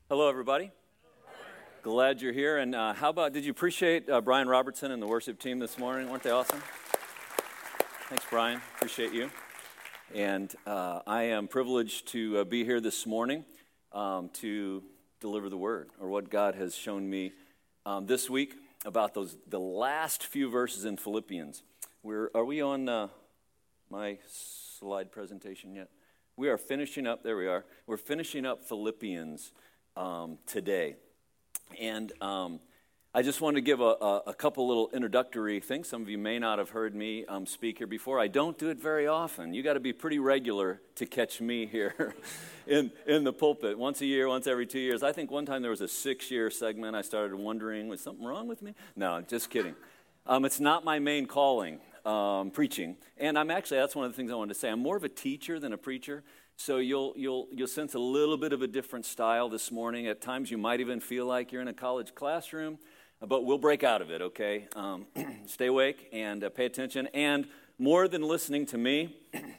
Hello, everybody. Glad you're here. And did you appreciate Brian Robertson and the worship team this morning? Weren't they awesome? Thanks, Brian. Appreciate you. And I am privileged to be here this morning to deliver the word, or what God has shown me this week about the last few verses in Philippians. Are we on my slide presentation yet? We are finishing up. There we are. We're finishing up Philippians today. And I just want to give a couple little introductory things. Some of you may not have heard me speak here before. I don't do it very often. You got to be pretty regular to catch me here in the pulpit. Once a year, once every 2 years. I think one time there was a 6-year segment. I started wondering, was something wrong with me? No, just kidding. It's not my main calling, preaching. And that's one of the things I wanted to say. I'm more of a teacher than a preacher. So you'll sense a little bit of a different style this morning. At times you might even feel like you're in a college classroom, but we'll break out of it, okay? Stay awake and pay attention. And more than listening to me,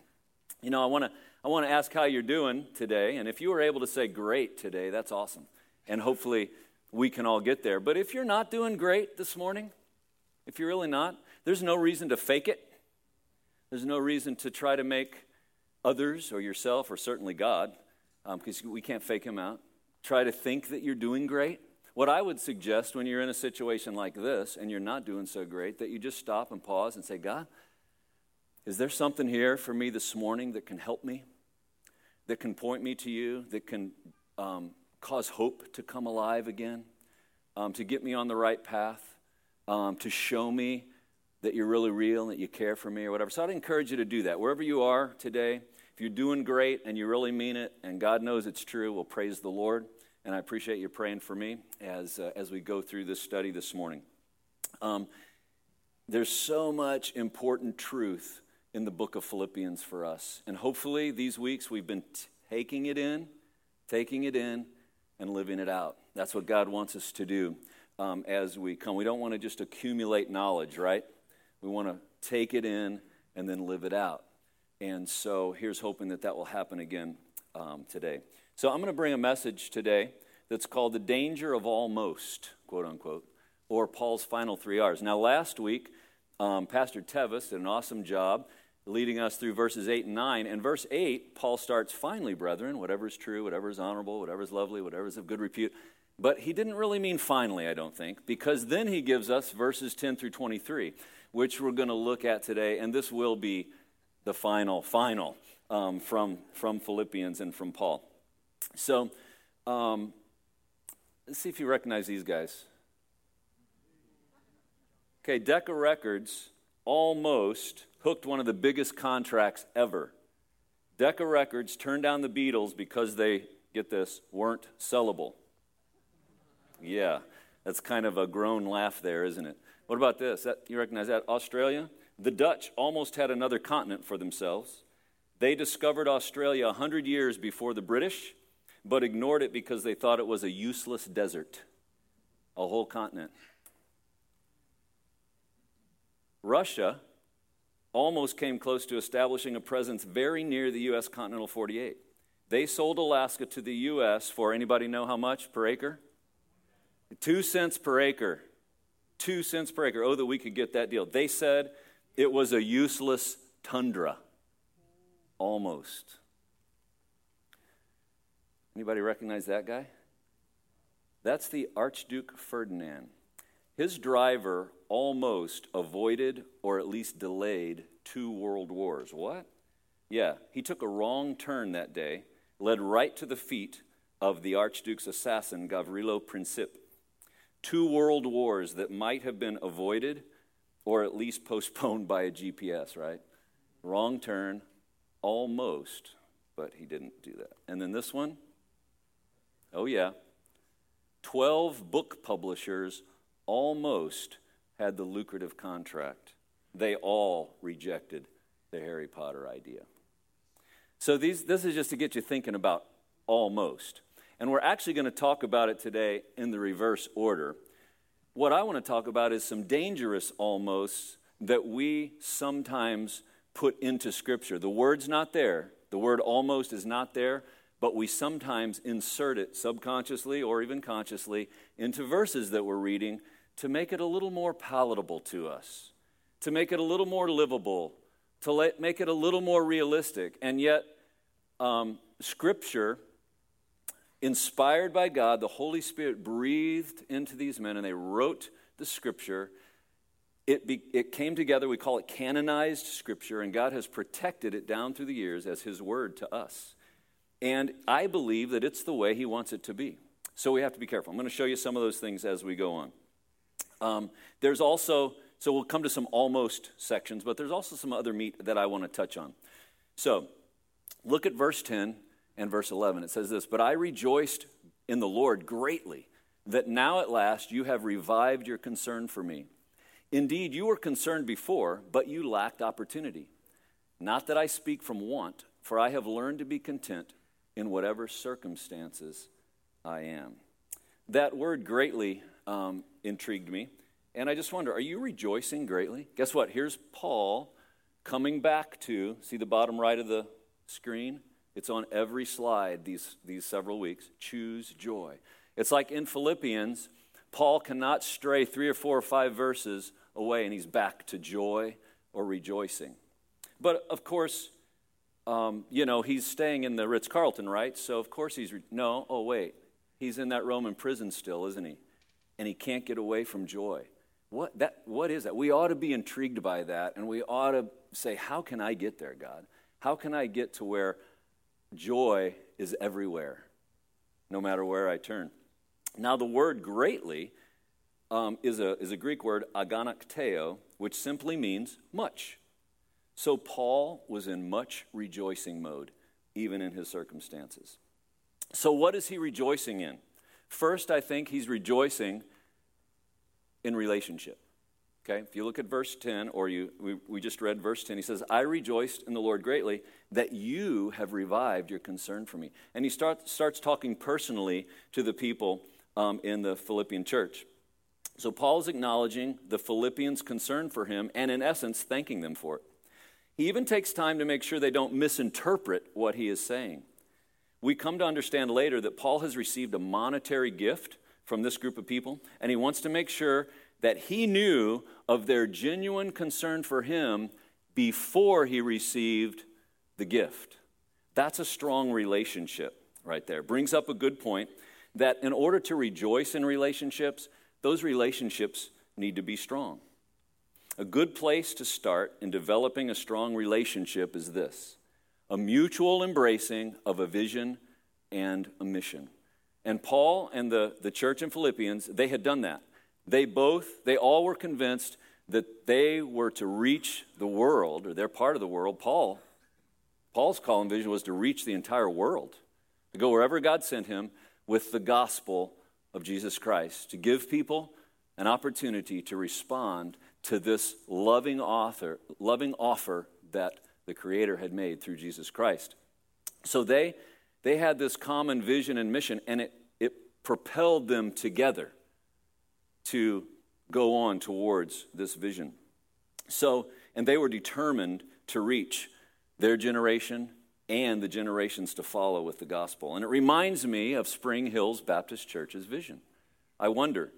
I want to ask how you're doing today. And if you were able to say great today, that's awesome. And hopefully we can all get there. But if you're not doing great this morning, if you're really not, there's no reason to fake it. There's no reason to try to make others or yourself or certainly God, because we can't fake him out, try to think that you're doing great. What I would suggest when you're in a situation like this and you're not doing so great, that you just stop and pause and say, God, is there something here for me this morning that can help me, that can point me to you, that can cause hope to come alive again, to get me on the right path, to show me that you're really real and that you care for me or whatever. So I'd encourage you to do that. Wherever you are today, if you're doing great and you really mean it and God knows it's true, we'll praise the Lord. And I appreciate you praying for me as we go through this study this morning. There's so much important truth in the book of Philippians for us. And hopefully these weeks we've been taking it in, and living it out. That's what God wants us to do as we come. We don't want to just accumulate knowledge, right? We want to take it in and then live it out. And so here's hoping that will happen again today. So I'm going to bring a message today that's called The Danger of Almost, quote unquote, or Paul's final 3 R's. Now last week, Pastor Tevis did an awesome job leading us through verses 8 and 9. And verse 8, Paul starts, finally, brethren, whatever is true, whatever is honorable, whatever is lovely, whatever is of good repute. But he didn't really mean finally, I don't think, because then he gives us verses 10 through 23, which we're going to look at today, and this will be the final from Philippians and from Paul. So let's see if you recognize these guys. Okay, Decca Records almost hooked one of the biggest contracts ever. Decca Records turned down the Beatles because they, get this, weren't sellable. Yeah, that's kind of a groan laugh there, isn't it? What about this? You recognize that? Australia? The Dutch almost had another continent for themselves. They discovered Australia 100 years before the British, but ignored it because they thought it was a useless desert. A whole continent. Russia almost came close to establishing a presence very near the U.S. continental 48. They sold Alaska to the U.S. for, anybody know how much per acre? 2 cents per acre. 2 cents per acre. Oh, that we could get that deal. They said it was a useless tundra. Almost. Anybody recognize that guy? That's the Archduke Ferdinand. His driver almost avoided or at least delayed 2 world wars. What? Yeah, he took a wrong turn that day, led right to the feet of the Archduke's assassin, Gavrilo Princip. 2 world wars that might have been avoided or at least postponed by a GPS, right? Wrong turn, almost, but he didn't do that. And then this one, oh yeah, 12 book publishers almost had the lucrative contract. They all rejected the Harry Potter idea. So this is just to get you thinking about almost. And we're actually going to talk about it today in the reverse order. What I want to talk about is some dangerous almosts that we sometimes put into Scripture. The word's not there. The word almost is not there, but we sometimes insert it subconsciously or even consciously into verses that we're reading to make it a little more palatable to us, to make it a little more livable, to make it a little more realistic. And yet, Scripture, inspired by God, the Holy Spirit breathed into these men, and they wrote the Scripture. It came together, we call it canonized Scripture, and God has protected it down through the years as His Word to us. And I believe that it's the way He wants it to be. So we have to be careful. I'm going to show you some of those things as we go on. There's also, so we'll come to some almost sections, but there's also some other meat that I want to touch on. So look at verse 10 and verse 11. It says this, "But I rejoiced in the Lord greatly, that now at last you have revived your concern for me. Indeed, you were concerned before, but you lacked opportunity. Not that I speak from want, for I have learned to be content in whatever circumstances I am." That word greatly intrigued me, and I just wonder, are you rejoicing greatly? Guess what? Here's Paul coming back to, see the bottom right of the screen? It's on every slide these several weeks. Choose joy. It's like in Philippians, Paul cannot stray 3 or 4 or 5 verses away, and he's back to joy or rejoicing. But of course, he's staying in the Ritz-Carlton, right? So of course he's he's in that Roman prison still, isn't he? And he can't get away from joy. What is that? We ought to be intrigued by that, and we ought to say, how can I get there, God? How can I get to where joy is everywhere, no matter where I turn? Now, the word greatly is a Greek word, aganakteo, which simply means much. So Paul was in much rejoicing mode, even in his circumstances. So what is he rejoicing in? First, I think he's rejoicing in relationship. Okay, if you look at verse 10, or we just read verse 10, he says, "I rejoiced in the Lord greatly that you have revived your concern for me." And he starts talking personally to the people in the Philippian church. So Paul's acknowledging the Philippians' concern for him and, in essence, thanking them for it. He even takes time to make sure they don't misinterpret what he is saying. We come to understand later that Paul has received a monetary gift from this group of people, and he wants to make sure that he knew of their genuine concern for him before he received the gift. That's a strong relationship right there. Brings up a good point that in order to rejoice in relationships, those relationships need to be strong. A good place to start in developing a strong relationship is this: a mutual embracing of a vision and a mission. And Paul and the church in Philippians, they had done that. They all were convinced that they were to reach the world, or they're part of the world. Paul's call and vision was to reach the entire world, to go wherever God sent him with the gospel of Jesus Christ, to give people an opportunity to respond to this loving offer that the Creator had made through Jesus Christ. So they had this common vision and mission, and it propelled them together to go on towards this vision. And they were determined to reach their generation and the generations to follow with the gospel. And it reminds me of Spring Hills Baptist Church's vision. I wonder,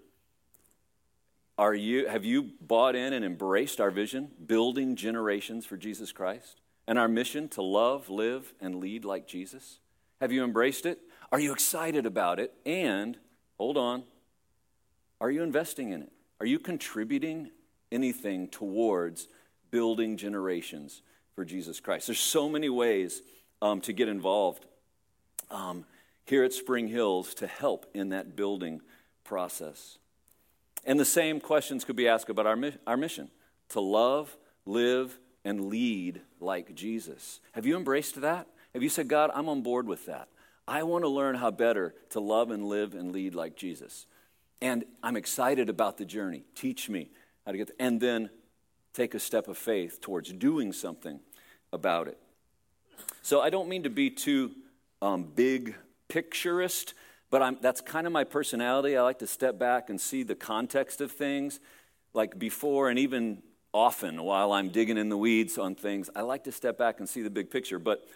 have you bought in and embraced our vision, building generations for Jesus Christ, and our mission to love, live, and lead like Jesus? Have you embraced it? Are you excited about it? And, hold on, are you investing in it? Are you contributing anything towards building generations for Jesus Christ? There's so many ways to get involved here at Spring Hills to help in that building process. And the same questions could be asked about our mission, to love, live, and lead like Jesus. Have you embraced that? Have you said, God, I'm on board with that. I want to learn how better to love and live and lead like Jesus. And I'm excited about the journey. Teach me how to get there. And then take a step of faith towards doing something about it. So I don't mean to be too big picturist, but that's kind of my personality. I like to step back and see the context of things, like before and even often while I'm digging in the weeds on things. I like to step back and see the big picture. But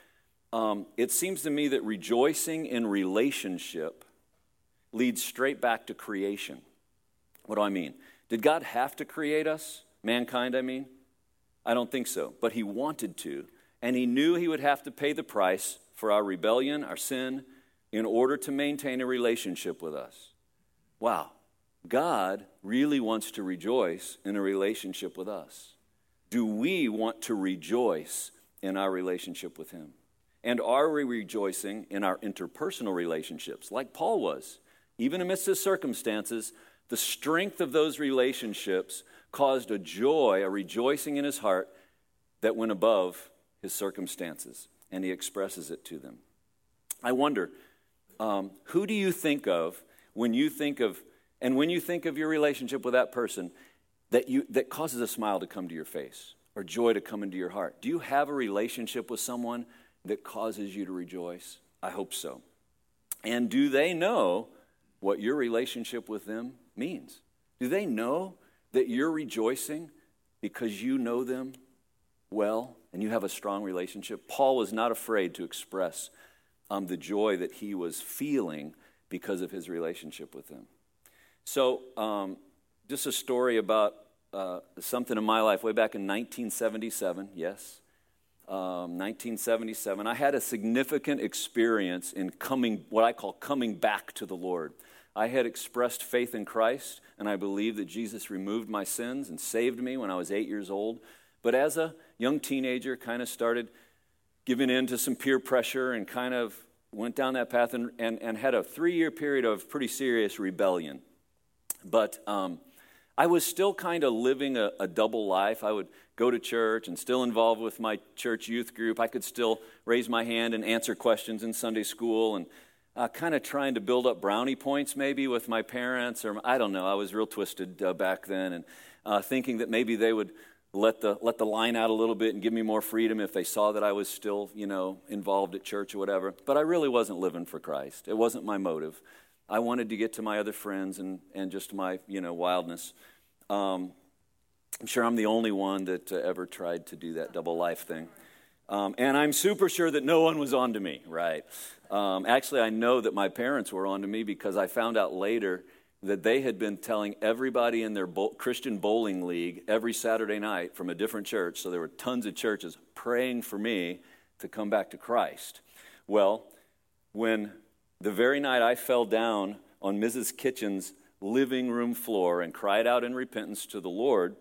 it seems to me that rejoicing in relationship leads straight back to creation. What do I mean? Did God have to create us? Mankind, I mean? I don't think so. But he wanted to. And he knew he would have to pay the price for our rebellion, our sin, in order to maintain a relationship with us. Wow. God really wants to rejoice in a relationship with us. Do we want to rejoice in our relationship with him? And are we rejoicing in our interpersonal relationships, like Paul was? Even amidst his circumstances, the strength of those relationships caused a joy, a rejoicing in his heart that went above his circumstances, and he expresses it to them. I wonder, who do you think of when you think of your relationship with that person that causes a smile to come to your face or joy to come into your heart? Do you have a relationship with someone that causes you to rejoice? I hope so. And do they know what your relationship with them means? Do they know that you're rejoicing because you know them well and you have a strong relationship? Paul was not afraid to express the joy that he was feeling because of his relationship with them. So just a story about something in my life way back in 1977, yes. 1977, I had a significant experience in what I call coming back to the Lord. I had expressed faith in Christ, and I believed that Jesus removed my sins and saved me when I was 8 years old. But as a young teenager, kind of started giving in to some peer pressure and kind of went down that path and had a 3-year period of pretty serious rebellion. But I was still kind of living a double life. I would go to church and still involved with my church youth group. I could still raise my hand and answer questions in Sunday school and kind of trying to build up brownie points maybe with my parents, or I don't know. I was real twisted back then, and thinking that maybe they would let the line out a little bit and give me more freedom if they saw that I was still, involved at church or whatever. But I really wasn't living for Christ. It wasn't my motive. I wanted to get to my other friends and just my, wildness. I'm sure I'm the only one that ever tried to do that double life thing. And I'm super sure that no one was on to me, right? Actually, I know that my parents were on to me because I found out later that they had been telling everybody in their Christian bowling league every Saturday night from a different church, so there were tons of churches praying for me to come back to Christ. Well, when the very night I fell down on Mrs. Kitchen's living room floor and cried out in repentance to the Lord,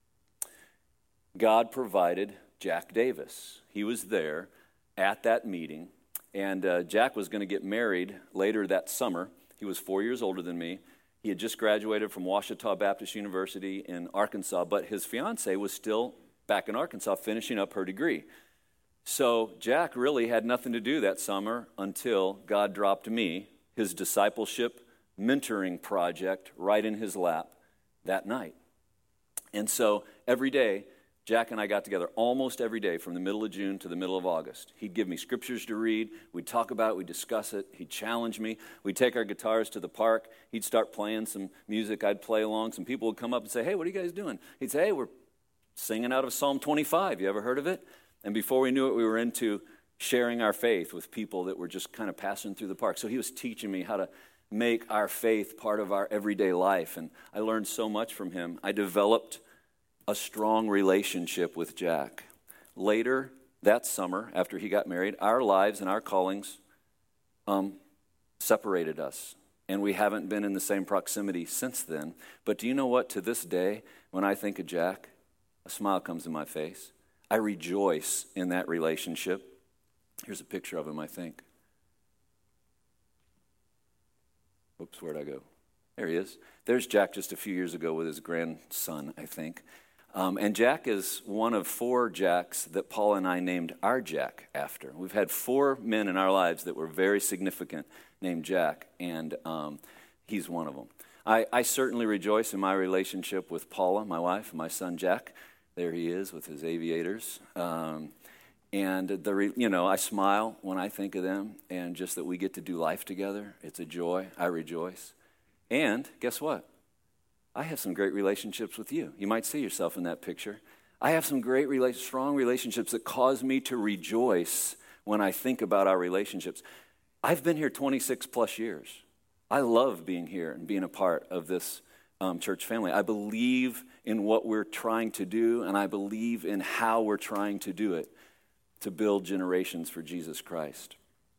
God provided Jack Davis. He was there at that meeting, and Jack was going to get married later that summer. He was 4 years older than me. He had just graduated from Ouachita Baptist University in Arkansas, but his fiancée was still back in Arkansas finishing up her degree. So Jack really had nothing to do that summer until God dropped me, his discipleship mentoring project, right in his lap that night. And so every day, Jack and I got together almost every day from the middle of June to the middle of August. He'd give me scriptures to read. We'd talk about it. We'd discuss it. He'd challenge me. We'd take our guitars to the park. He'd start playing some music. I'd play along. Some people would come up and say, "Hey, what are you guys doing?" He'd say, "Hey, we're singing out of Psalm 25. You ever heard of it?" And before we knew it, we were into sharing our faith with people that were just kind of passing through the park. So he was teaching me how to make our faith part of our everyday life. And I learned so much from him. I developed a strong relationship with Jack. Later that summer, after he got married, our lives and our callings separated us. And we haven't been in the same proximity since then. But do you know what? To this day, when I think of Jack, a smile comes to my face. I rejoice in that relationship. Here's a picture of him, I think. Whoops, where'd I go? There he is. There's Jack just a few years ago with his grandson, I think. And Jack is one of 4 Jacks that Paul and I named our Jack after. We've had 4 men in our lives that were very significant named Jack, and he's one of them. I certainly rejoice in my relationship with Paula, my wife, and my son Jack. There he is with his aviators. And I smile when I think of them, and just that we get to do life together. It's a joy. I rejoice. And guess what? I have some great relationships with you. You might see yourself in that picture. I have some great, strong relationships that cause me to rejoice when I think about our relationships. I've been here 26 plus years. I love being here and being a part of this church family. I believe in what we're trying to do, and I believe in how we're trying to do it to build generations for Jesus Christ.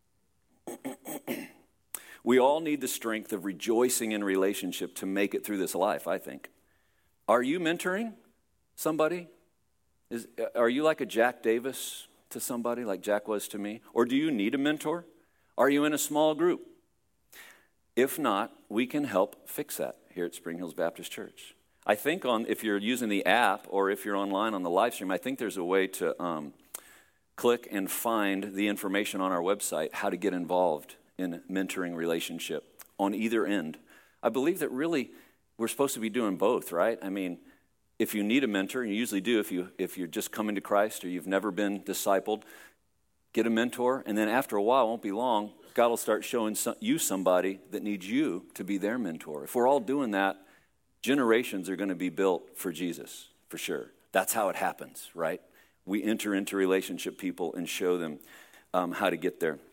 We all need the strength of rejoicing in relationship to make it through this life, I think. Are you mentoring somebody? Are you like a Jack Davis to somebody like Jack was to me? Or do you need a mentor? Are you in a small group? If not, we can help fix that here at Spring Hills Baptist Church. I think if you're using the app or if you're online on the live stream, I think there's a way to click and find the information on our website, how to get involved in mentoring relationship on either end. I believe that really we're supposed to be doing both, right? I mean, if you need a mentor, and you usually do if you're just coming to Christ or you've never been discipled, get a mentor, and then after a while, it won't be long, God will start showing you somebody that needs you to be their mentor. If we're all doing that, generations are going to be built for Jesus, for sure. That's how it happens, right? We enter into relationship people and show them how to get there.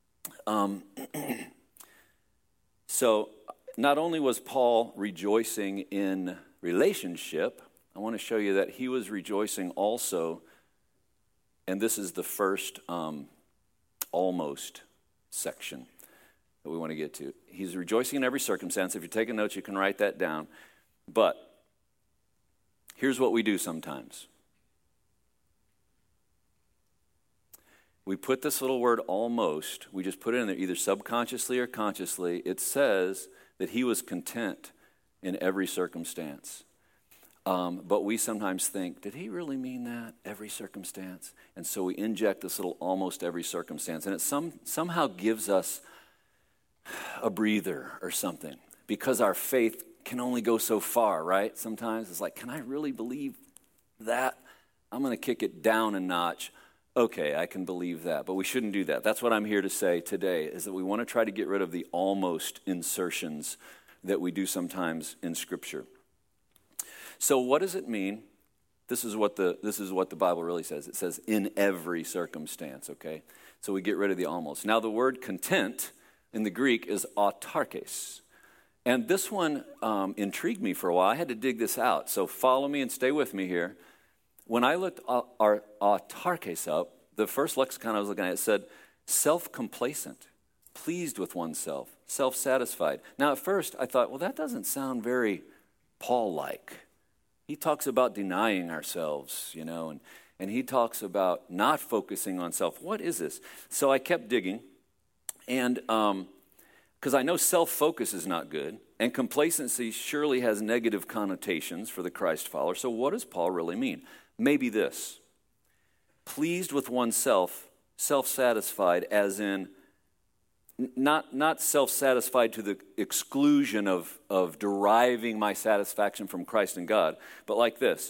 So not only was Paul rejoicing in relationship, I want to show you that he was rejoicing also, and this is the first almost section that we want to get to. He's rejoicing in every circumstance. If you're taking notes, you can write that down. But here's what we do sometimes. We put this little word almost, we just put it in there either subconsciously or consciously. It says that he was content in every circumstance. But we sometimes think, did he really mean that? Every circumstance? And so we inject this little almost every circumstance. And it somehow gives us a breather or something. Because our faith can only go so far, right? Sometimes it's like, can I really believe that? I'm going to kick it down a notch. Okay, I can believe that. But we shouldn't do that. That's what I'm here to say today, is that we want to try to get rid of the almost insertions that we do sometimes in Scripture. So what does it mean? This is what the Bible really says. It says in every circumstance, okay? So we get rid of the almost. Now the word content in the Greek is autarkes. And this one intrigued me for a while. I had to dig this out. So follow me and stay with me here. When I looked our autarkes up, the first lexicon I was looking at, it said self-complacent, pleased with oneself, self-satisfied. Now at first I thought, well, that doesn't sound very Paul-like. He talks about denying ourselves, and he talks about not focusing on self. What is this? So I kept digging, and because I know self-focus is not good, and complacency surely has negative connotations for the Christ follower. So what does Paul really mean? Maybe this: pleased with oneself, self-satisfied, as in not self-satisfied to the exclusion of deriving my satisfaction from Christ and God, but like this: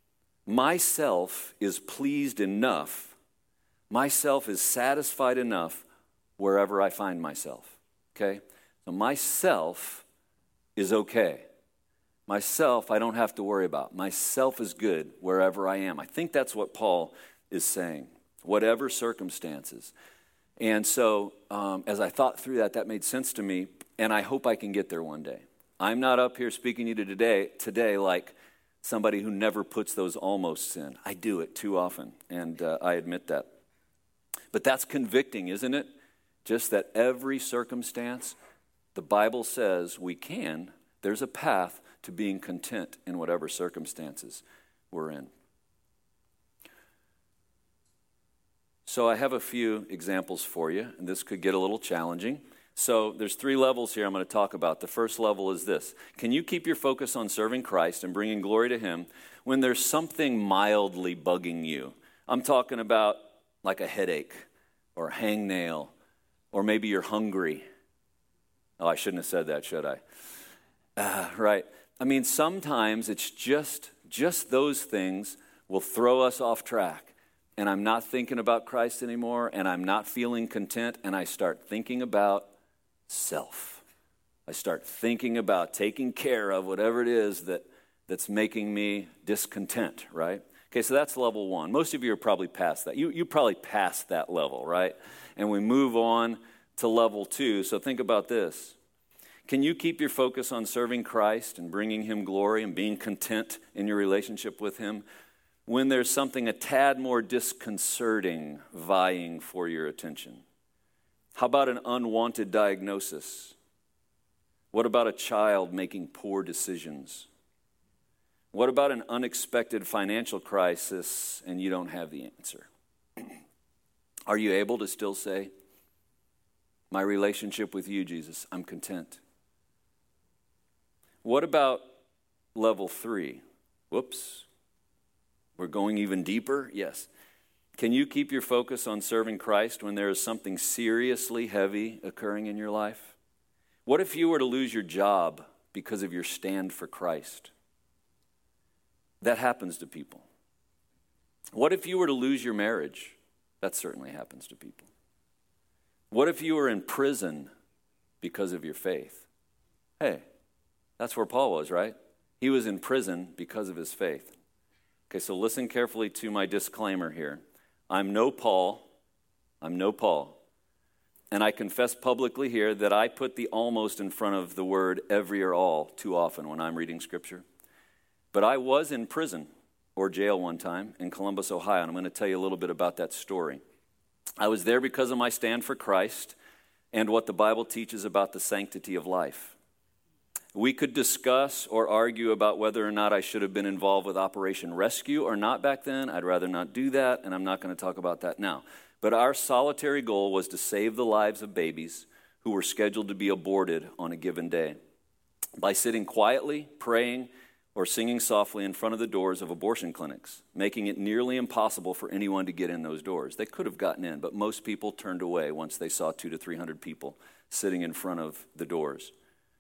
myself is pleased enough, myself is satisfied enough wherever I find myself, okay? So myself is okay. Myself I don't have to worry about. Myself is good wherever I am. I think that's what Paul is saying, whatever circumstances. And so as I thought through that made sense to me, and I hope I can get there one day. I'm not up here speaking to you today like somebody who never puts those almosts in. I do it too often, and I admit that. But that's convicting, isn't it? Just that every circumstance, the Bible says there's a path to being content in whatever circumstances we're in. So I have a few examples for you, and this could get a little challenging. So there's 3 levels here I'm going to talk about. The first level is this: can you keep your focus on serving Christ and bringing glory to Him when there's something mildly bugging you? I'm talking about like a headache or a hangnail, or maybe you're hungry. Oh, I shouldn't have said that, should I? Right. I mean, sometimes it's just those things will throw us off track. And I'm not thinking about Christ anymore, and I'm not feeling content, and I start thinking about self. I start thinking about taking care of whatever it is that's making me discontent, right? Okay, so that's level one. Most of you are probably past that. You probably passed that level, right? And we move on to level two. So think about this. Can you keep your focus on serving Christ and bringing him glory and being content in your relationship with him when there's something a tad more disconcerting vying for your attention? How about an unwanted diagnosis? What about a child making poor decisions? What about an unexpected financial crisis and you don't have the answer? Are you able to still say, my relationship with you, Jesus, I'm content? What about level three? Whoops. We're going even deeper? Yes. Can you keep your focus on serving Christ when there is something seriously heavy occurring in your life? What if you were to lose your job because of your stand for Christ? That happens to people. What if you were to lose your marriage? That certainly happens to people. What if you were in prison because of your faith? Hey, that's where Paul was, right? He was in prison because of his faith. Okay, so listen carefully to my disclaimer here. I'm no Paul. And I confess publicly here that I put the almost in front of the word every or all too often when I'm reading Scripture. But I was in prison or jail one time in Columbus, Ohio, and I'm going to tell you a little bit about that story. I was there because of my stand for Christ and what the Bible teaches about the sanctity of life. We could discuss or argue about whether or not I should have been involved with Operation Rescue or not back then. I'd rather not do that, and I'm not going to talk about that now. But our solitary goal was to save the lives of babies who were scheduled to be aborted on a given day. By sitting quietly, praying, or singing softly in front of the doors of abortion clinics, making it nearly impossible for anyone to get in those doors. They could have gotten in, but most people turned away once they saw 200 to 300 people sitting in front of the doors.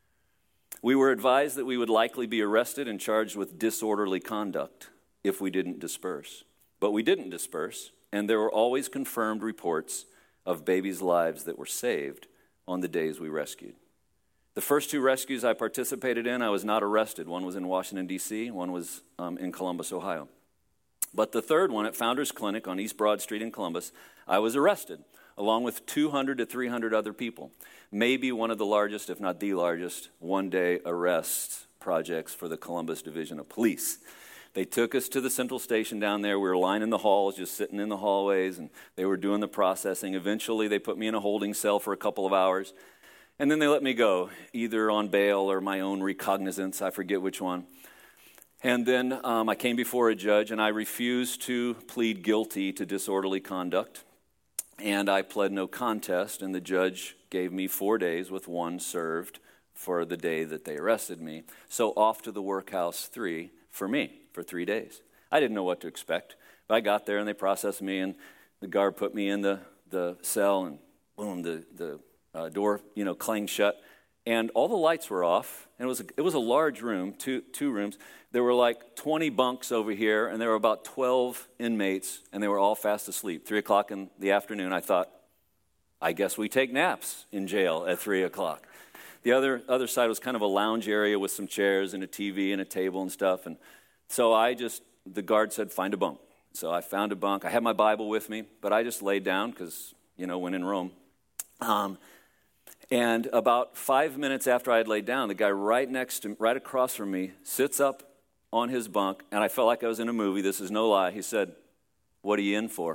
We were advised that we would likely be arrested and charged with disorderly conduct if we didn't disperse. But we didn't disperse, and there were always confirmed reports of babies' lives that were saved on the days we rescued. The first two rescues I participated in, I was not arrested. One was in Washington, D.C., one was in Columbus, Ohio. But the third one at Founders Clinic on East Broad Street in Columbus, I was arrested, along with 200 to 300 other people. Maybe one of the largest, if not the largest, one-day arrest projects for the Columbus Division of Police. They took us to the central station down there. We were lining the halls, just sitting in the hallways, and they were doing the processing. Eventually, they put me in a holding cell for a couple of hours. And then they let me go, either on bail or my own recognizance, I forget which one. And then I came before a judge, and I refused to plead guilty to disorderly conduct. And I pled no contest, and the judge gave me 4 days with one served for the day that they arrested me. So off to the workhouse 3 for me for 3 days. I didn't know what to expect, but I got there, and they processed me, and the guard put me in the cell, and boom, the door, clanged shut, and all the lights were off. And it was a large room, two rooms. There were like 20 bunks over here, and there were about 12 inmates, and they were all fast asleep. 3 o'clock in the afternoon, I thought, I guess we take naps in jail at 3 o'clock. The other side was kind of a lounge area with some chairs and a TV and a table and stuff. And so the guard said, find a bunk. So I found a bunk. I had my Bible with me, but I just laid down because, when in Rome. And about 5 minutes after I had laid down, the guy right across from me, sits up on his bunk, and I felt like I was in a movie. This is no lie. He said, "What are you in for?"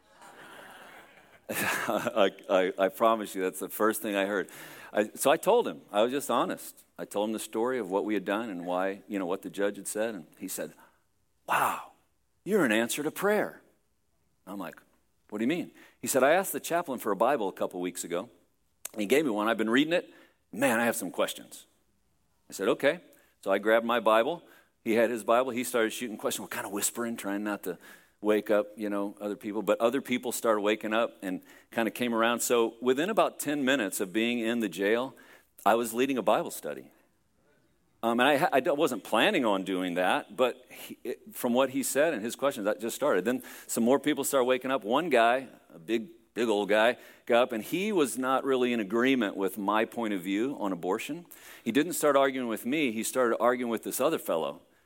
I promise you, that's the first thing I heard. So I told him. I was just honest. I told him the story of what we had done and why, what the judge had said. And he said, "Wow, you're an answer to prayer." I'm like, "What do you mean?" He said, "I asked the chaplain for a Bible a couple weeks ago. He gave me one. I've been reading it. Man, I have some questions." I said, "Okay." So I grabbed my Bible. He had his Bible. He started shooting questions. We're kind of whispering, trying not to wake up, other people. But other people started waking up and kind of came around. So within about 10 minutes of being in the jail, I was leading a Bible study. And I wasn't planning on doing that, but from what he said and his questions, that just started. Then some more people started waking up. One guy, a big old guy, got up, and he was not really in agreement with my point of view on abortion. He didn't start arguing with me. He started arguing with this other fellow.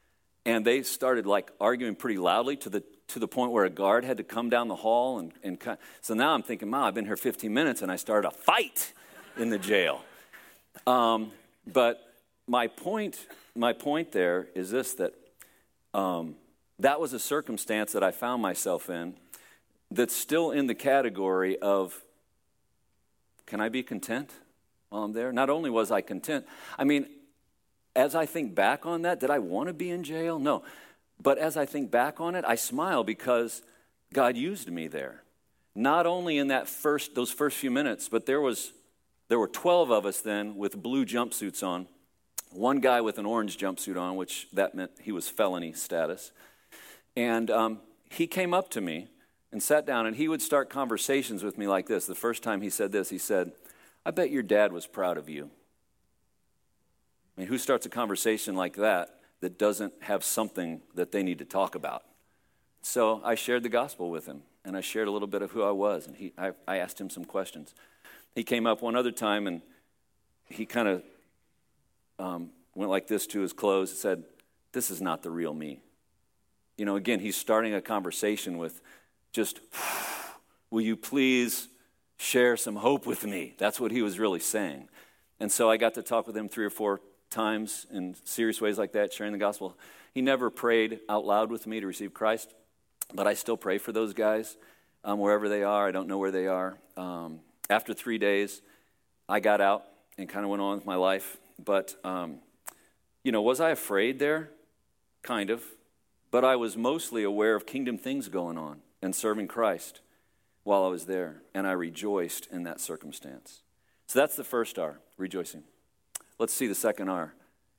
And they started like arguing pretty loudly to the point where a guard had to come down the hall. So now I'm thinking, I've been here 15 minutes and I started a fight in the jail. But my point there is this, that that was a circumstance that I found myself in that's still in the category of, can I be content while I'm there? Not only was I content, as I think back on that, did I want to be in jail? No. But as I think back on it, I smile because God used me there. Not only in those first few minutes, but there were 12 of us then with blue jumpsuits on. One guy with an orange jumpsuit on, which that meant he was felony status. And he came up to me and sat down, and he would start conversations with me like this. The first time he said this, he said, "I bet your dad was proud of you." Who starts a conversation like that doesn't have something that they need to talk about? So I shared the gospel with him, and I shared a little bit of who I was, and I asked him some questions. He came up one other time, and he kind of went like this to his clothes and said, "This is not the real me." Again, he's starting a conversation with just, "Will you please share some hope with me?" That's what he was really saying. And so I got to talk with him 3 or 4 times in serious ways like that, sharing the gospel. He never prayed out loud with me to receive Christ, but I still pray for those guys wherever they are. I don't know where they are. After 3 days, I got out and kind of went on with my life. But, was I afraid there? Kind of. But I was mostly aware of kingdom things going on and serving Christ while I was there. And I rejoiced in that circumstance. So that's the first R, rejoicing. Let's see the second R.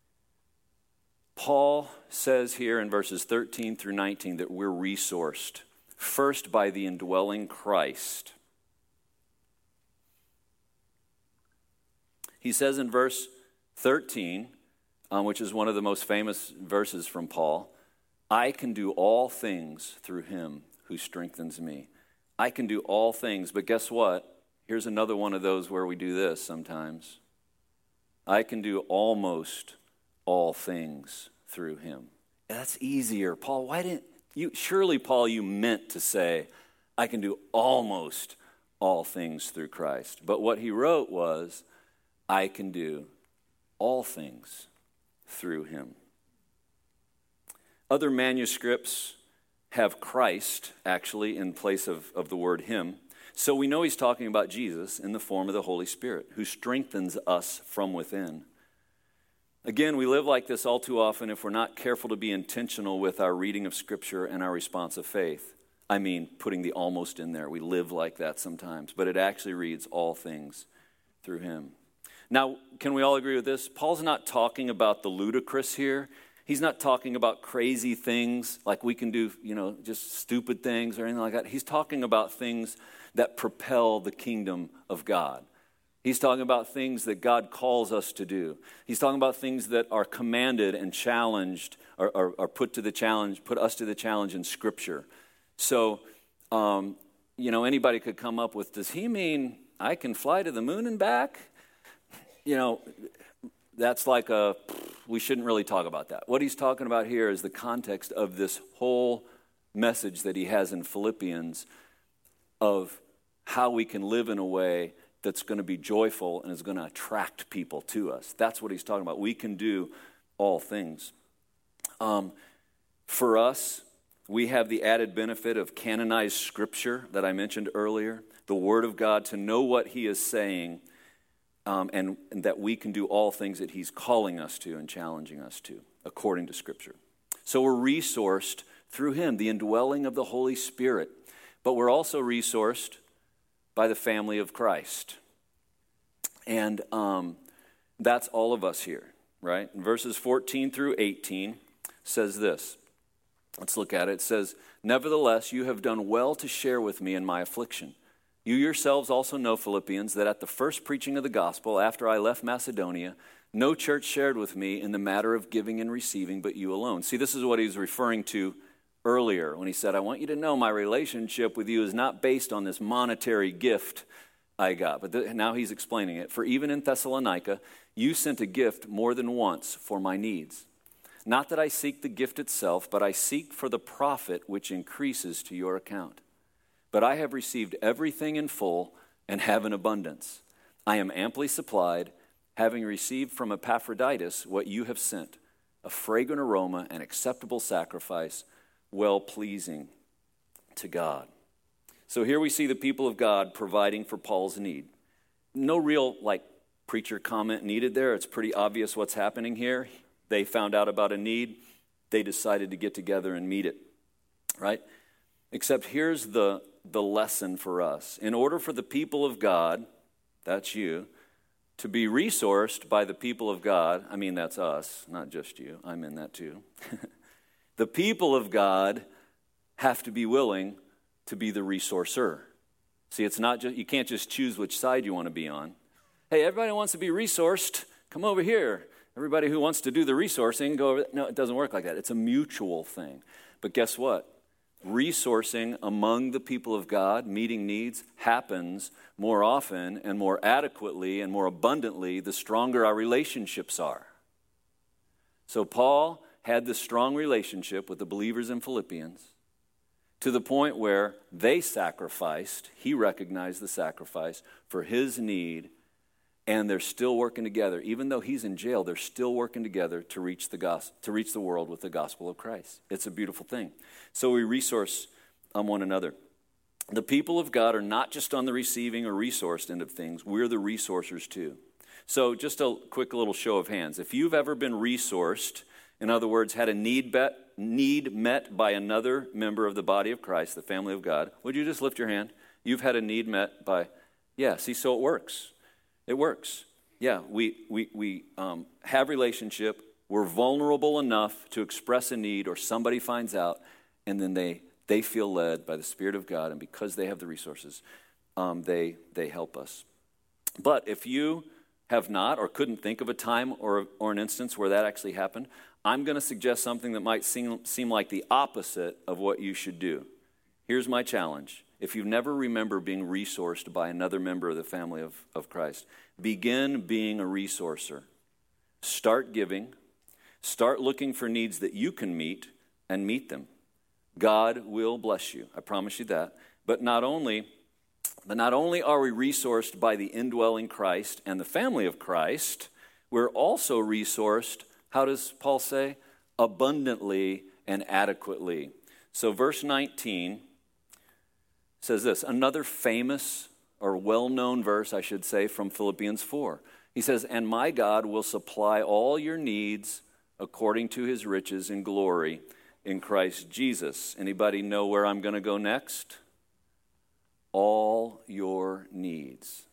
Paul says here in verses 13 through 19 that we're resourced, first by the indwelling Christ. He says in verse 13, which is one of the most famous verses from Paul, "I can do all things through him who strengthens me." I can do all things, but guess what? Here's another one of those where we do this sometimes. I can do almost all things through him. That's easier. Paul, why didn't you? Surely, Paul, you meant to say, I can do almost all things through Christ. But what he wrote was, I can do all things through him. Other manuscripts have Christ, actually, in place of the word him. So we know he's talking about Jesus in the form of the Holy Spirit, who strengthens us from within. Again, we live like this all too often if we're not careful to be intentional with our reading of Scripture and our response of faith. Putting the almost in there. We live like that sometimes, but it actually reads all things through him. Now, can we all agree with this? Paul's not talking about the ludicrous here. He's not talking about crazy things like we can do, just stupid things or anything like that. He's talking about things that propel the kingdom of God. He's talking about things that God calls us to do. He's talking about things that are commanded and challenged or put us to the challenge in Scripture. So, anybody could come up with, does he mean I can fly to the moon and back? That's like we shouldn't really talk about that. What he's talking about here is the context of this whole message that he has in Philippians of how we can live in a way that's going to be joyful and is going to attract people to us. That's what he's talking about. We can do all things. For us, we have the added benefit of canonized Scripture that I mentioned earlier, the Word of God, to know what he is saying, and that we can do all things that he's calling us to and challenging us to, according to Scripture. So we're resourced through him, the indwelling of the Holy Spirit. But we're also resourced by the family of Christ. And that's all of us here, right? Verses 14 through 18 says this. Let's look at it. It says, "Nevertheless, you have done well to share with me in my affliction. You yourselves also know, Philippians, that at the first preaching of the gospel, after I left Macedonia, no church shared with me in the matter of giving and receiving, but you alone." See, this is what he was referring to earlier when he said, I want you to know my relationship with you is not based on this monetary gift I got. But now he's explaining it. "For even in Thessalonica, you sent a gift more than once for my needs. Not that I seek the gift itself, but I seek for the profit which increases to your account. But I have received everything in full and have an abundance. I am amply supplied, having received from Epaphroditus what you have sent, a fragrant aroma, an acceptable sacrifice, well-pleasing to God. So here we see the people of God providing for Paul's need. No real, preacher comment needed there. It's pretty obvious what's happening here. They found out about a need. They decided to get together and meet it, right? Except here's the lesson for us. In order for the people of God, that's you, to be resourced by the people of God, I mean that's us, not just you, I'm in that too. The people of God have to be willing to be the resourcer. See, it's not just, you can't just choose which side you want to be on. Hey, everybody wants to be resourced, come over here. Everybody who wants to do the resourcing, go over there. No, it doesn't work like that. It's a mutual thing. But guess what? Resourcing among the people of God, meeting needs, happens more often and more adequately and more abundantly the stronger our relationships are. So Paul had this strong relationship with the believers in Philippians to the point where they sacrificed, he recognized the sacrifice for his need, and they're still working together. Even though he's in jail, they're still working together to reach the world with the gospel of Christ. It's a beautiful thing. So we resource one another. The people of God are not just on the receiving or resourced end of things. We're the resourcers too. So just a quick little show of hands. If you've ever been resourced, in other words, had a need met by another member of the body of Christ, the family of God, would you just lift your hand? You've had a need met by, see, so it works. It works. Yeah, we have relationship. We're vulnerable enough to express a need, or somebody finds out, and then they feel led by the Spirit of God, and because they have the resources, they help us. But if you have not or couldn't think of a time or an instance where that actually happened, I'm going to suggest something that might seem like the opposite of what you should do. Here's my challenge. If you never remember being resourced by another member of the family of Christ, begin being a resourcer. Start giving. Start looking for needs that you can meet and meet them. God will bless you. I promise you that. But not only are we resourced by the indwelling Christ and the family of Christ, we're also resourced, how does Paul say? Abundantly and adequately. So verse 19 says this, another famous or well-known verse, I should say, from Philippians 4. He says, and my God will supply all your needs according to his riches in glory in Christ Jesus. Anybody know where I'm going to go next? All your needs.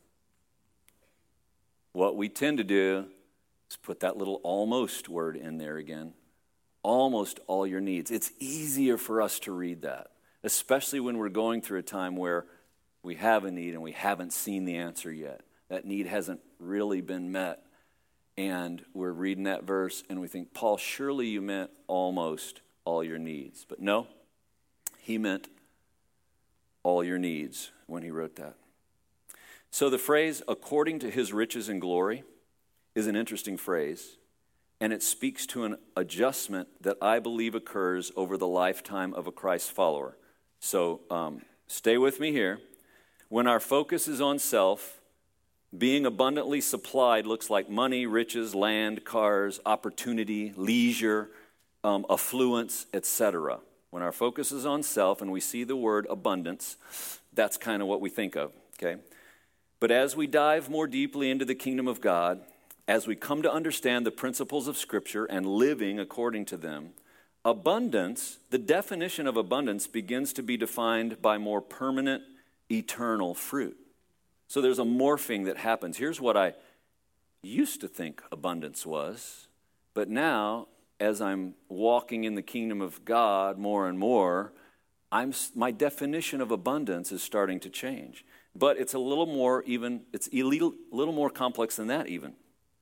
What we tend to do is put that little almost word in there again. Almost all your needs. It's easier for us to read that, especially when we're going through a time where we have a need and we haven't seen the answer yet. That need hasn't really been met. And we're reading that verse and we think, Paul, surely you meant almost all your needs. But no, he meant all your needs when he wrote that. So the phrase, according to his riches and glory, is an interesting phrase. And it speaks to an adjustment that I believe occurs over the lifetime of a Christ follower. So stay with me here. When our focus is on self, being abundantly supplied looks like money, riches, land, cars, opportunity, leisure, affluence, etc. When our focus is on self and we see the word abundance, that's kind of what we think of, okay? But as we dive more deeply into the kingdom of God, as we come to understand the principles of Scripture and living according to them, abundance, the definition of abundance begins to be defined by more permanent, eternal fruit. So there's a morphing that happens. Here's what I used to think abundance was, but now, as I'm walking in the kingdom of God more and more, my definition of abundance is starting to change. But it's a little more even, it's a little more complex than that even.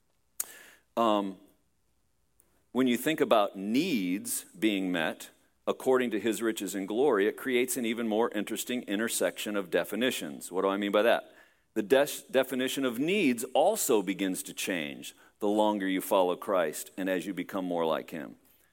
When you think about needs being met according to his riches and glory, it creates an even more interesting intersection of definitions. What do I mean by that? The definition of needs also begins to change the longer you follow Christ and as you become more like him.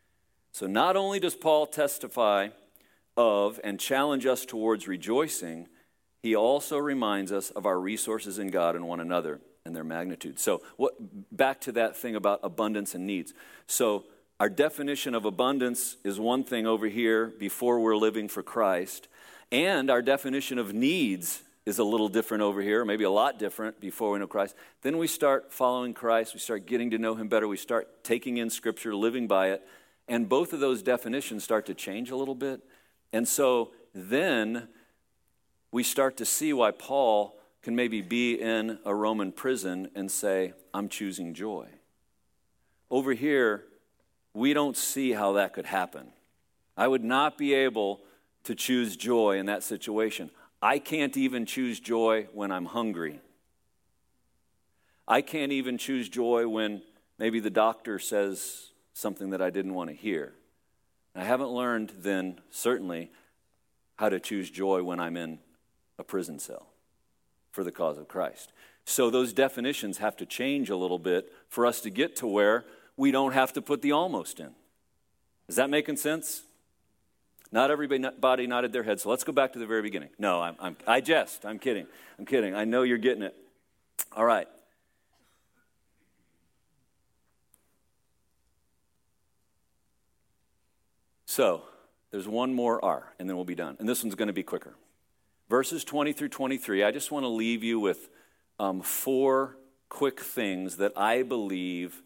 So not only does Paul testify of and challenge us towards rejoicing, he also reminds us of our resources in God and one another and their magnitude. So back to that thing about abundance and needs. So our definition of abundance is one thing over here before we're living for Christ, and our definition of needs is a little different over here, maybe a lot different before we know Christ. Then we start following Christ, we start getting to know him better, we start taking in Scripture, living by it, and both of those definitions start to change a little bit. And so then we start to see why Paul can maybe be in a Roman prison and say, I'm choosing joy. Over here, we don't see how that could happen. I would not be able to choose joy in that situation. I can't even choose joy when I'm hungry. I can't even choose joy when maybe the doctor says something that I didn't want to hear. I haven't learned then, certainly, how to choose joy when I'm in a prison cell for the cause of Christ. So those definitions have to change a little bit for us to get to where we don't have to put the almost in. Is that making sense? Not everybody nodded their head, so let's go back to the very beginning. No, I jest. I'm kidding. I know you're getting it. All right. So, there's one more R, and then we'll be done. And this one's going to be quicker. Verses 20 through 23, I just want to leave you with 4 quick things that I believe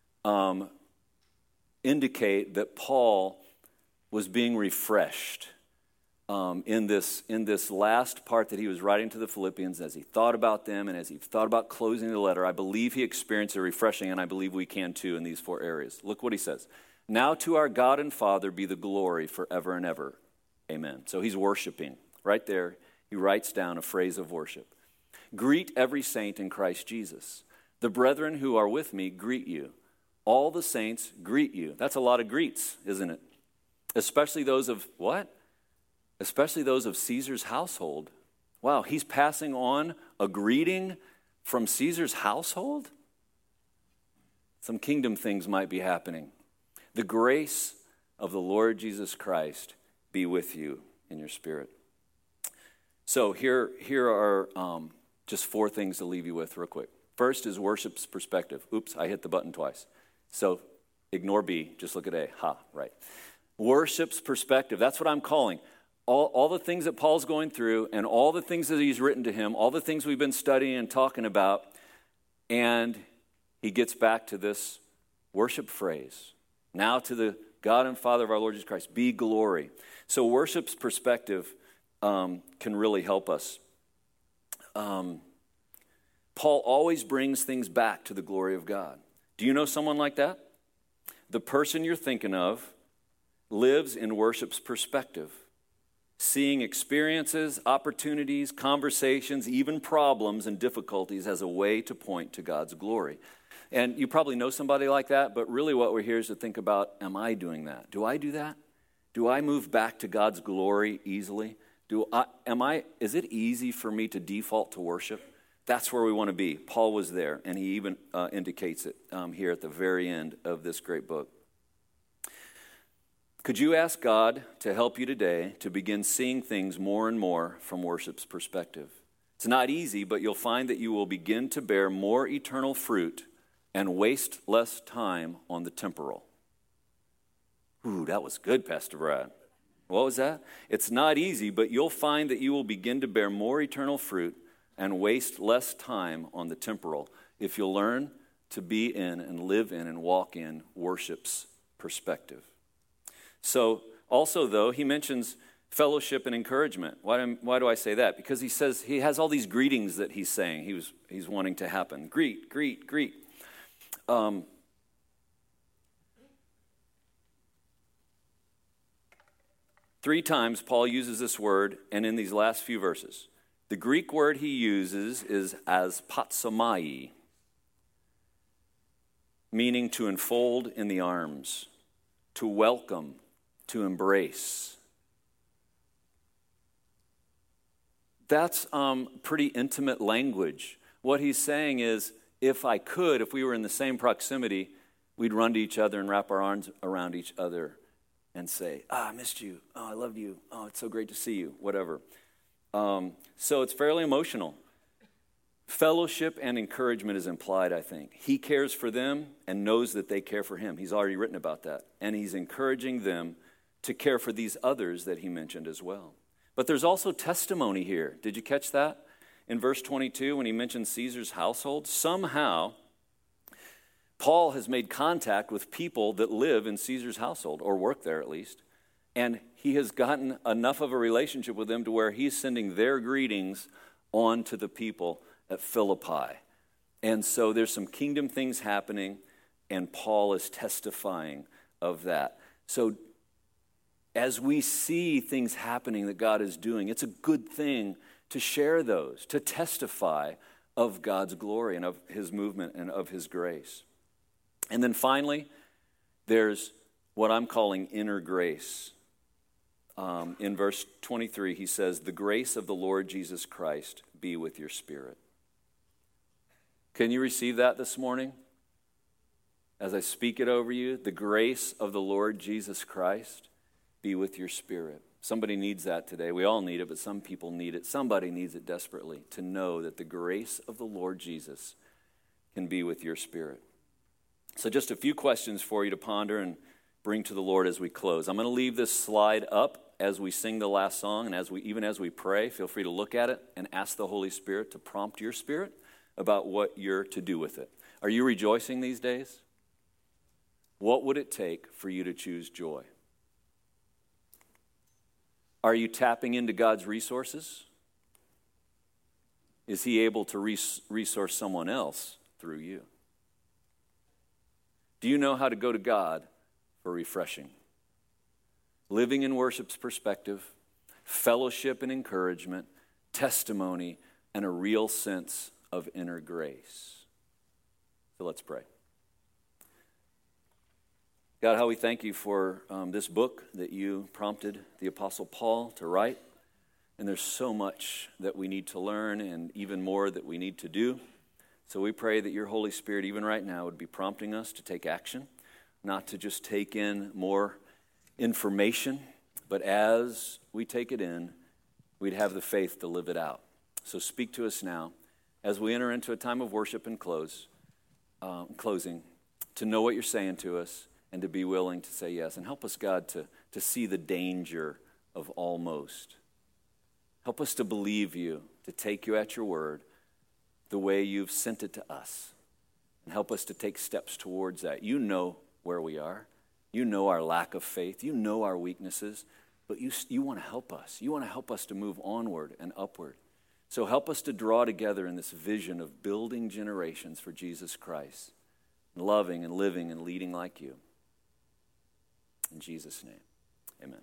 indicate that Paul was being refreshed in this last part that he was writing to the Philippians. As he thought about them and as he thought about closing the letter, I believe he experienced a refreshing, and I believe we can too in these 4 areas. Look what he says. Now to our God and Father be the glory forever and ever. Amen. So he's worshiping. Right there, he writes down a phrase of worship. Greet every saint in Christ Jesus. The brethren who are with me greet you. All the saints greet you. That's a lot of greets, isn't it? Especially those of what? Especially those of Caesar's household. Wow, he's passing on a greeting from Caesar's household? Some kingdom things might be happening. The grace of the Lord Jesus Christ be with you in your spirit. So here are just 4 things to leave you with real quick. First is worship's perspective. Oops, I hit the button twice. So ignore B, just look at A. Ha, right. Worship's perspective, that's what I'm calling. All the things that Paul's going through and all the things that he's written to him, all the things we've been studying and talking about, and he gets back to this worship phrase. Now to the God and Father of our Lord Jesus Christ, be glory. So worship's perspective can really help us. Paul always brings things back to the glory of God. Do you know someone like that? The person you're thinking of lives in worship's perspective, seeing experiences, opportunities, conversations, even problems and difficulties as a way to point to God's glory. And you probably know somebody like that, but really what we're here is to think about, am I doing that? Do I do that? Do I move back to God's glory easily? Is it easy for me to default to worship? That's where we want to be. Paul was there, and he even indicates it here at the very end of this great book. Could you ask God to help you today to begin seeing things more and more from worship's perspective? It's not easy, but you'll find that you will begin to bear more eternal fruit and waste less time on the temporal. Ooh, that was good, Pastor Brad. What was that? It's not easy, but you'll find that you will begin to bear more eternal fruit and waste less time on the temporal if you'll learn to be in and live in and walk in worship's perspective. So also, though, he mentions fellowship and encouragement. Why do I say that? Because he says he has all these greetings that he's saying he's wanting to happen. Greet, greet, greet. 3 times Paul uses this word, and in these last few verses. The Greek word he uses is aspatsomai, meaning to enfold in the arms, to welcome, to embrace. That's pretty intimate language. What he's saying is, if we were in the same proximity, we'd run to each other and wrap our arms around each other and say, I missed you. Oh, I loved you. Oh, it's so great to see you, whatever. So it's fairly emotional. Fellowship and encouragement is implied, I think. He cares for them and knows that they care for him. He's already written about that. And he's encouraging them to care for these others that he mentioned as well. But there's also testimony here. Did you catch that? In verse 22, when he mentions Caesar's household, somehow Paul has made contact with people that live in Caesar's household, or work there at least, and he has gotten enough of a relationship with them to where he's sending their greetings on to the people at Philippi. And so there's some kingdom things happening, and Paul is testifying of that. So as we see things happening that God is doing, it's a good thing to share those, to testify of God's glory and of his movement and of his grace. And then finally, there's what I'm calling inner grace. In verse 23, he says, the grace of the Lord Jesus Christ be with your spirit. Can you receive that this morning? As I speak it over you, the grace of the Lord Jesus Christ be with your spirit. Somebody needs that today. We all need it, but some people need it. Somebody needs it desperately, to know that the grace of the Lord Jesus can be with your spirit. So just a few questions for you to ponder and bring to the Lord as we close. I'm going to leave this slide up as we sing the last song, and even as we pray, feel free to look at it and ask the Holy Spirit to prompt your spirit about what you're to do with it. Are you rejoicing these days? What would it take for you to choose joy? Are you tapping into God's resources? Is he able to resource someone else through you? Do you know how to go to God for refreshing? Living in worship's perspective, fellowship and encouragement, testimony, and a real sense of inner grace. So let's pray. God, how we thank you for this book that you prompted the Apostle Paul to write. And there's so much that we need to learn and even more that we need to do. So we pray that your Holy Spirit, even right now, would be prompting us to take action, not to just take in more information, but as we take it in, we'd have the faith to live it out. So speak to us now as we enter into a time of worship and closing, to know what you're saying to us and to be willing to say yes. And help us, God, to see the danger of almost. Help us to believe you, to take you at your word, the way you've sent it to us. And help us to take steps towards that. You know where we are. You know our lack of faith. You know our weaknesses. But you want to help us. You want to help us to move onward and upward. So help us to draw together in this vision of building generations for Jesus Christ, loving and living and leading like you. In Jesus' name, amen.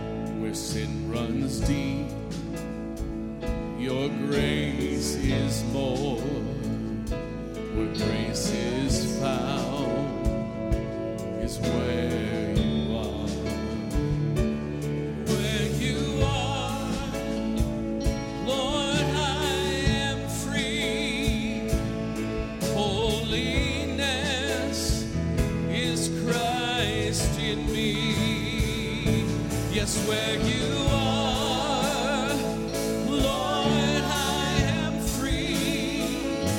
Your grace is Christ in me. Yes, where you are, Lord, I am free.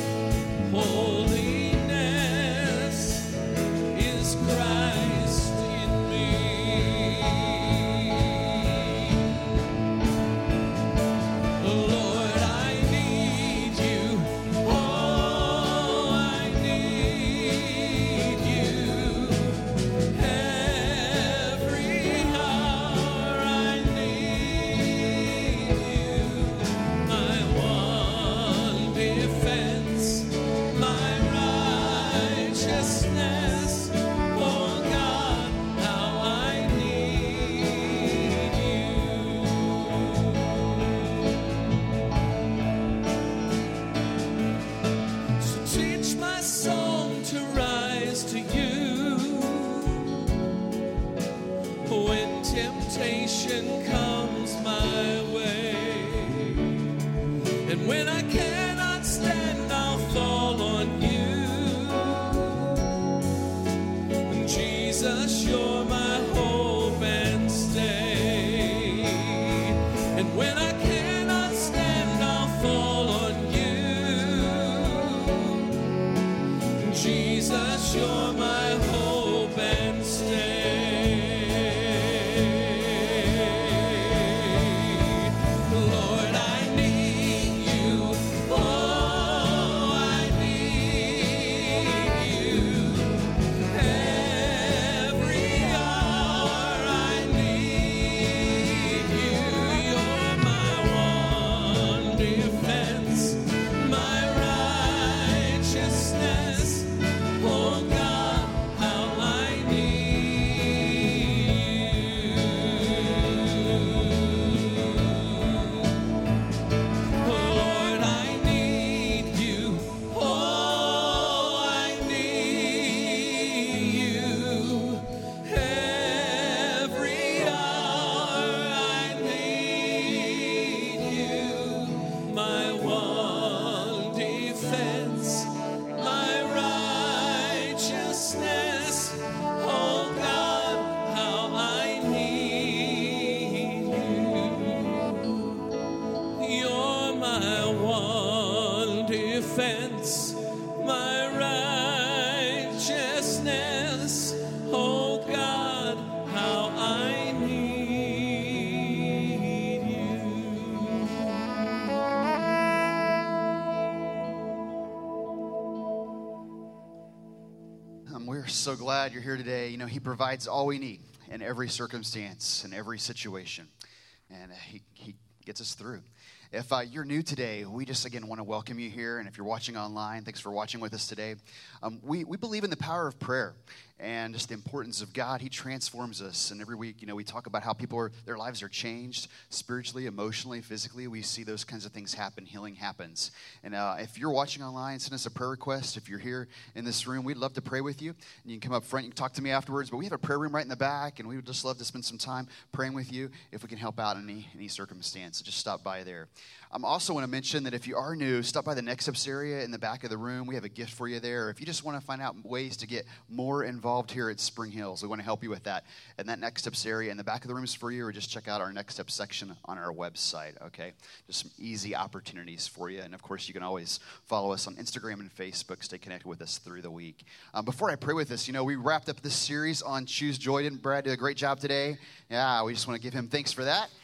Holiness is Christ in me. Lord, I need you. Oh, I need you. Every hour I need you. My one defense, my righteousness. Oh God, how I need you. So teach my song to rise to you when temptation comes my way. And when I cannot stand, I'll fall on you. And Jesus, you're my hope and stay. And when I cannot stand, I'll fall on you. Jesus, you're my hope and stay. Lord, I need you. Oh, I need you. Every hour I need you. You're my one defense, my righteousness. Oh God, how I need you. Lord, I need you. Oh, I need you. Every hour I need you. My one defense, my righteousness. Oh God, how I need you. You're my one defense, my righteousness. Oh God, how I need you. We're so glad you're here today. You know, He provides all we need in every circumstance, in every situation, and He gets us through. If you're new today, we just, again, want to welcome you here. And if you're watching online, thanks for watching with us today. We believe in the power of prayer and just the importance of God. He transforms us. And every week, you know, we talk about how their lives are changed spiritually, emotionally, physically. We see those kinds of things happen. Healing happens. And if you're watching online, send us a prayer request. If you're here in this room, we'd love to pray with you. And you can come up front. You can talk to me afterwards. But we have a prayer room right in the back. And we would just love to spend some time praying with you if we can help out in any circumstance. So just stop by there. I also want to mention that if you are new, stop by the Next Steps area in the back of the room. We have a gift for you there. If you just want to find out ways to get more involved here at Spring Hills, we want to help you with that. And that Next Steps area in the back of the room is for you, or just check out our Next Steps section on our website, okay? Just some easy opportunities for you. And, of course, you can always follow us on Instagram and Facebook. Stay connected with us through the week. Before I pray with us, you know, we wrapped up this series on Choose Joy. Didn't Brad do a great job today? Yeah, we just want to give him thanks for that.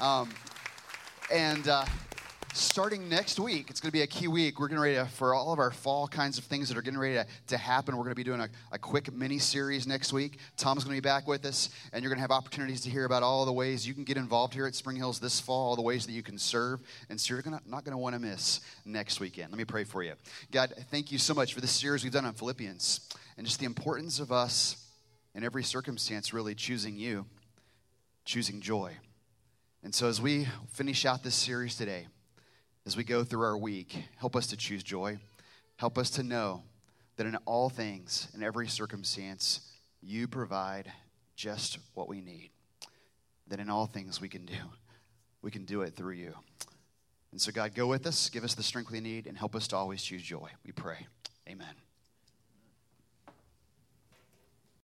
Starting next week, it's going to be a key week. We're getting ready for all of our fall kinds of things that are getting ready to happen. We're going to be doing a quick mini-series next week. Tom's going to be back with us, and you're going to have opportunities to hear about all the ways you can get involved here at Spring Hills this fall, all the ways that you can serve. And so you're not going to want to miss next weekend. Let me pray for you. God, thank you so much for this series we've done on Philippians and just the importance of us in every circumstance really choosing you, choosing joy. And so as we finish out this series today, as we go through our week, help us to choose joy. Help us to know that in all things, in every circumstance, you provide just what we need. That in all things we can do it through you. And so God, go with us, give us the strength we need, and help us to always choose joy. We pray. Amen.